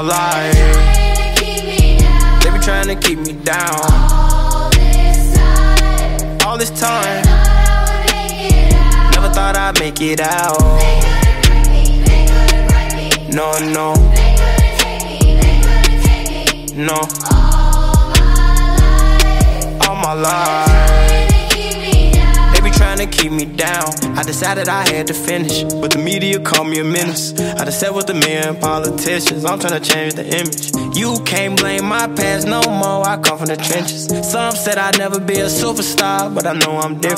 life. They be trying to keep me down. All this time, never thought I'd make it out. No, no, no. All my life, they be trying to keep me down. I decided I had to finish, but the media called me a menace. I done sat with the men politicians, I'm trying to change the image. You can't blame my past no more, I come from the trenches. Some said I'd never be a superstar, but I know I'm different.